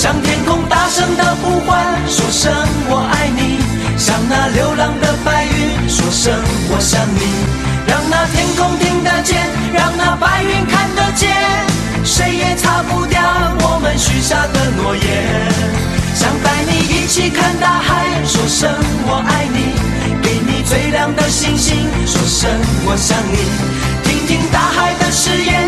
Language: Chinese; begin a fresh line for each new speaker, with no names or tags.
向天空大声的呼唤，说声我爱你，向那流浪的白云说声我想你，让那天空听得见，让那白云看得见，谁也擦不掉我们许下的诺言。想带你一起看大海，说声我爱你，给你最亮的星星，说声我想你，听听大海的誓言，